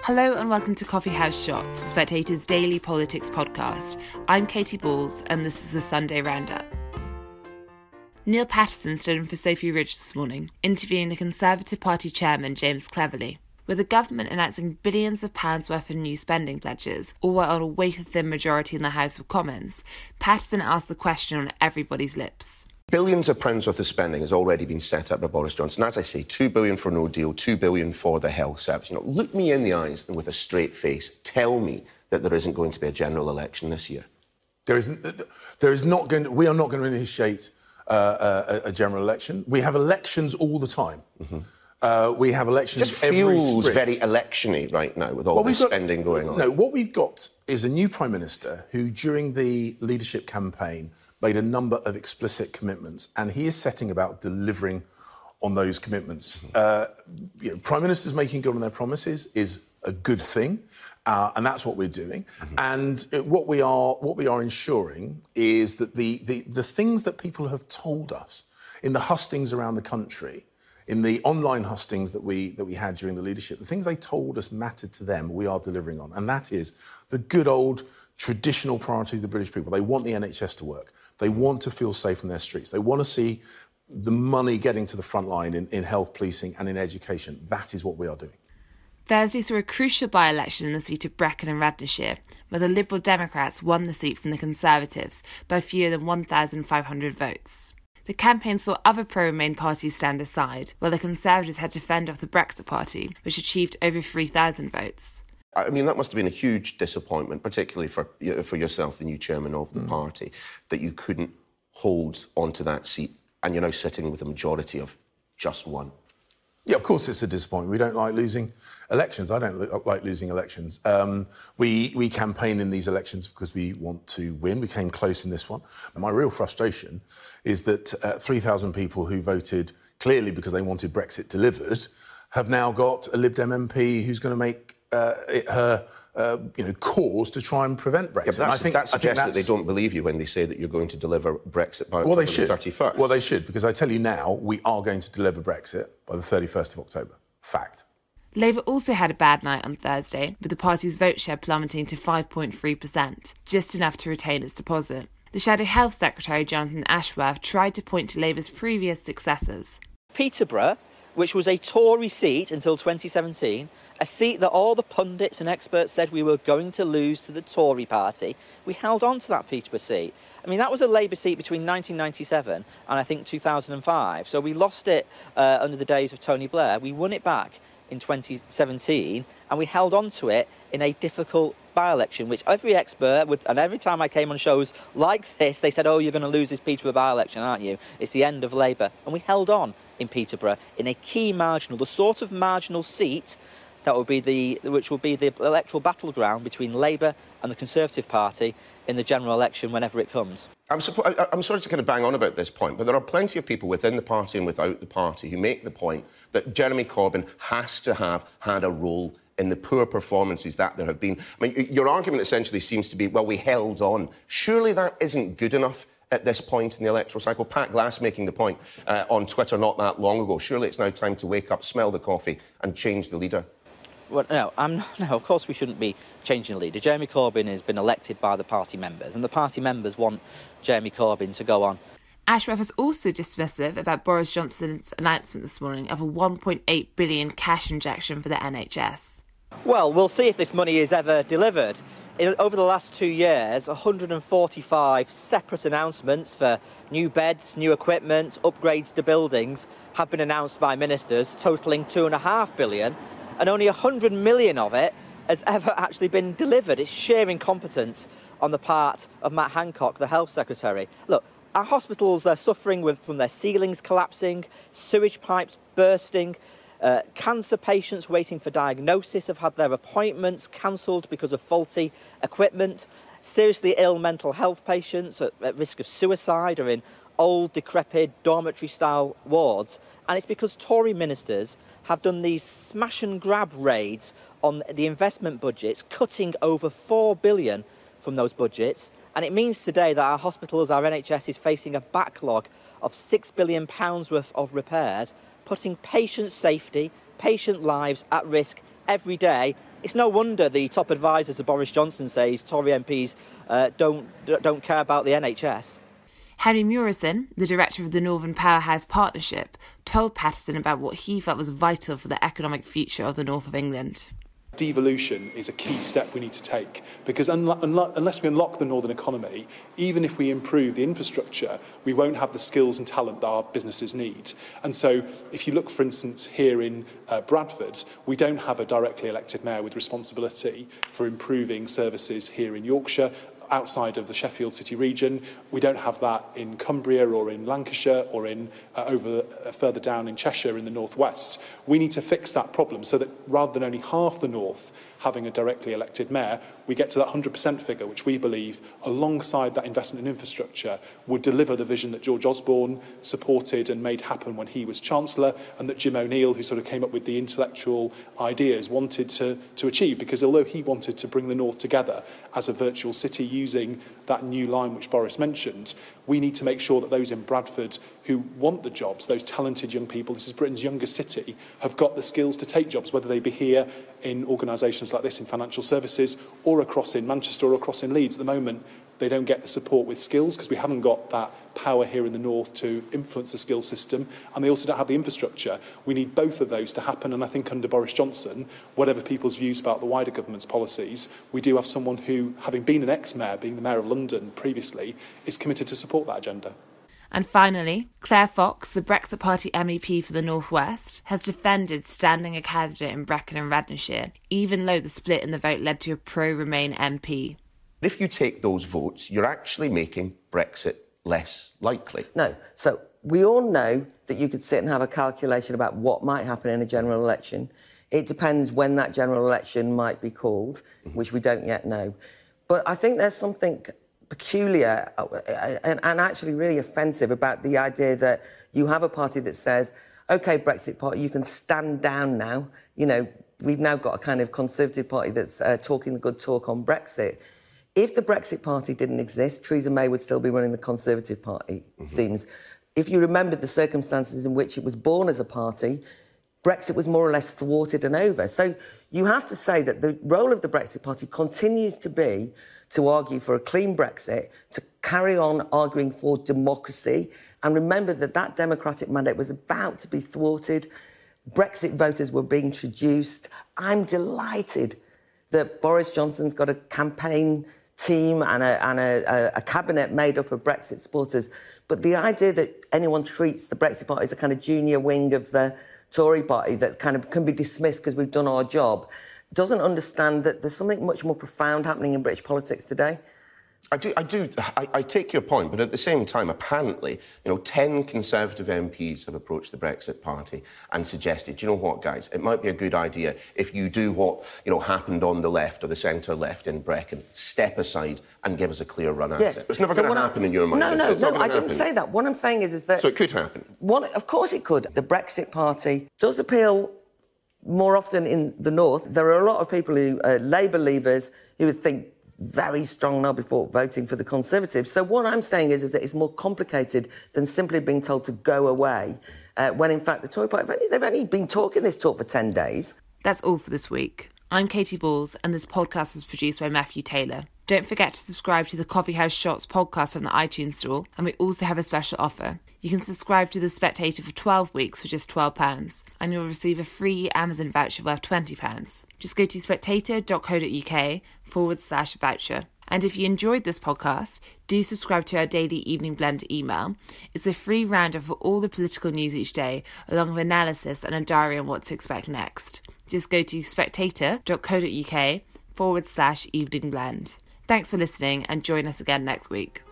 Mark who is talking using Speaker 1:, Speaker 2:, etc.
Speaker 1: Hello and welcome to Coffee House Shots, Spectator's daily politics podcast. I'm Katie Balls and this is the Sunday Roundup. Neil Paterson stood in for Sophie Ridge this morning, interviewing the Conservative Party chairman James Cleverly. With the government announcing billions of pounds worth of new spending pledges, all while on a wafer-thin majority in the House of Commons, Paterson asked the question on everybody's lips.
Speaker 2: Billions of pounds worth of spending has already been set up by Boris Johnson. As I say, $2 billion for no deal, $2 billion for the health service. Look me in the eyes and with a straight face, tell me that there isn't going to be a general election this year.
Speaker 3: We are not going to initiate a general election. We have elections all the time. Mm-hmm. We have elections
Speaker 2: just
Speaker 3: every
Speaker 2: feels
Speaker 3: spring.
Speaker 2: Very electiony right now with all this spending going on.
Speaker 3: No, what we've got is a new Prime Minister who, during the leadership campaign, made a number of explicit commitments, and he is setting about delivering on those commitments. Mm-hmm. Prime Ministers making good on their promises is a good thing, and that's what we're doing. Mm-hmm. And what we are ensuring is that the things that people have told us in the hustings around the country, in the online hustings that we had during the leadership, the things they told us mattered to them, we are delivering on. And that is the good old traditional priorities of the British people. They want the NHS to work. They want to feel safe in their streets. They want to see the money getting to the front line in health policing and in education. That is what we are doing.
Speaker 1: Thursday saw a crucial by-election in the seat of Brecon and Radnorshire, where the Liberal Democrats won the seat from the Conservatives by fewer than 1,500 votes. The campaign saw other pro-Remain parties stand aside, while the Conservatives had to fend off the Brexit Party, which achieved over 3,000 votes.
Speaker 2: I mean, that must have been a huge disappointment, particularly for yourself, the new chairman of the party, that you couldn't hold onto that seat and you're now sitting with a majority of just one.
Speaker 3: Yeah, of course it's a disappointment. We don't like losing elections. I don't like losing elections. We campaign in these elections because we want to win. We came close in this one. And my real frustration is that 3,000 people who voted clearly because they wanted Brexit delivered have now got a Lib Dem MP who's going to make it her cause to try and prevent Brexit.
Speaker 2: Yeah, that suggests that they don't believe you when they say that you're going to deliver Brexit by October the 31st.
Speaker 3: Well, they should, because I tell you now, we are going to deliver Brexit by the 31st of October. Fact.
Speaker 1: Labour also had a bad night on Thursday, with the party's vote share plummeting to 5.3%, just enough to retain its deposit. The Shadow Health Secretary, Jonathan Ashworth, tried to point to Labour's previous successes.
Speaker 4: Peterborough, which was a Tory seat until 2017, a seat that all the pundits and experts said we were going to lose to the Tory party, we held on to that Peterborough seat. I mean, that was a Labour seat between 1997 and I think 2005. So we lost it under the days of Tony Blair. We won it back in 2017 and we held on to it in a difficult by-election, which every expert would, and every time I came on shows like this, they said, oh, you're going to lose this Peterborough by-election, aren't you? It's the end of Labour. And we held on in Peterborough in a key marginal, the sort of marginal seat that would be which will be the electoral battleground between Labour and the Conservative Party in the general election whenever it comes.
Speaker 2: I'm sorry to kind of bang on about this point, but there are plenty of people within the party and without the party who make the point that Jeremy Corbyn has to have had a role in the poor performances that there have been. I mean, your argument essentially seems to be, well, we held on. Surely that isn't good enough at this point in the electoral cycle. Pat Glass making the point on Twitter not that long ago. Surely it's now time to wake up, smell the coffee and change the leader.
Speaker 4: Well, no, of course we shouldn't be changing the leader. Jeremy Corbyn has been elected by the party members, and the party members want Jeremy Corbyn to go on.
Speaker 1: Ashworth was also dismissive about Boris Johnson's announcement this morning of a £1.8 billion cash injection for the NHS.
Speaker 4: Well, we'll see if this money is ever delivered. Over the last 2 years, 145 separate announcements for new beds, new equipment, upgrades to buildings have been announced by ministers, totalling £2.5 billion, and only 100 million of it has ever actually been delivered. It's sheer incompetence on the part of Matt Hancock, the Health Secretary. Look, our hospitals are suffering from their ceilings collapsing, sewage pipes bursting. Cancer patients waiting for diagnosis have had their appointments cancelled because of faulty equipment. Seriously ill mental health patients at risk of suicide are in old, decrepit, dormitory-style wards. And it's because Tory ministers have done these smash-and-grab raids on the investment budgets, cutting over £4 billion from those budgets. And it means today that our hospitals, our NHS, is facing a backlog of £6 billion worth of repairs, putting patient safety, patient lives at risk every day. It's no wonder the top advisors of Boris Johnson says Tory MPs don't care about the NHS.
Speaker 1: Henry Murison, the director of the Northern Powerhouse Partnership, told Paterson about what he felt was vital for the economic future of the north of England.
Speaker 5: Devolution is a key step we need to take, because unless we unlock the northern economy, even if we improve the infrastructure, we won't have the skills and talent that our businesses need. And so if you look, for instance, here in Bradford, we don't have a directly elected mayor with responsibility for improving services here in Yorkshire, outside of the Sheffield City region. We don't have that in Cumbria or in Lancashire or in further down in Cheshire in the northwest. We need to fix that problem so that rather than only half the north having a directly elected mayor, we get to that 100% figure, which we believe, alongside that investment in infrastructure, would deliver the vision that George Osborne supported and made happen when he was Chancellor, and that Jim O'Neill, who sort of came up with the intellectual ideas, wanted to achieve. Because although he wanted to bring the north together as a virtual city using that new line which Boris mentioned, we need to make sure that those in Bradford who want the jobs, those talented young people, this is Britain's youngest city, have got the skills to take jobs, whether they be here in organisations like this in financial services or across in Manchester or across in Leeds. At the moment, they don't get the support with skills because we haven't got that power here in the north to influence the skills system, and they also don't have the infrastructure. We need both of those to happen, and I think under Boris Johnson, whatever people's views about the wider government's policies, we do have someone who, having been an ex-mayor, being the Mayor of London previously, is committed to support that agenda.
Speaker 1: And finally, Claire Fox, the Brexit Party MEP for the North West, has defended standing a candidate in Brecon and Radnorshire, even though the split in the vote led to a pro-Remain MP.
Speaker 2: If you take those votes, you're actually making Brexit less likely.
Speaker 6: No. So we all know that you could sit and have a calculation about what might happen in a general election. It depends when that general election might be called, which we don't yet know. But I think there's something peculiar and actually really offensive about the idea that you have a party that says, OK, Brexit Party, you can stand down now. You know, we've now got a kind of Conservative Party that's talking the good talk on Brexit. If the Brexit Party didn't exist, Theresa May would still be running the Conservative Party, it seems. If you remember the circumstances in which it was born as a party, Brexit was more or less thwarted and over. So you have to say that the role of the Brexit Party continues to be to argue for a clean Brexit, to carry on arguing for democracy, and remember that that democratic mandate was about to be thwarted. Brexit voters were being traduced. I'm delighted that Boris Johnson's got a campaign team and a cabinet made up of Brexit supporters. But the idea that anyone treats the Brexit Party as a kind of junior wing of the Tory party that kind of can be dismissed because we've done our job doesn't understand that there's something much more profound happening in British politics today.
Speaker 2: I take your point, but at the same time, apparently, 10 Conservative MPs have approached the Brexit Party and suggested, you know what, guys, it might be a good idea if you do what, happened on the left or the centre left in Brecon, step aside and give us a clear run at it. It's never going to happen in your mind.
Speaker 6: No, I didn't say that. What I'm saying is that...
Speaker 2: So it could happen?
Speaker 6: Of course it could. The Brexit Party does appeal more often in the north. There are a lot of people who are Labour leavers who would think very strong now before voting for the Conservatives. So what I'm saying is that it's more complicated than simply being told to go away, when in fact the Tory Party, they've only been talking this talk for 10 days.
Speaker 1: That's all for this week. I'm Katie Balls, and this podcast was produced by Matthew Taylor. Don't forget to subscribe to the Coffee House Shots podcast on the iTunes store, and we also have a special offer. You can subscribe to The Spectator for 12 weeks for just £12, and you'll receive a free Amazon voucher worth £20. Just go to spectator.co.uk/voucher. And if you enjoyed this podcast, do subscribe to our daily Evening Blend email. It's a free roundup for all the political news each day, along with analysis and a diary on what to expect next. Just go to spectator.co.uk/Evening Blend. Thanks for listening, and join us again next week.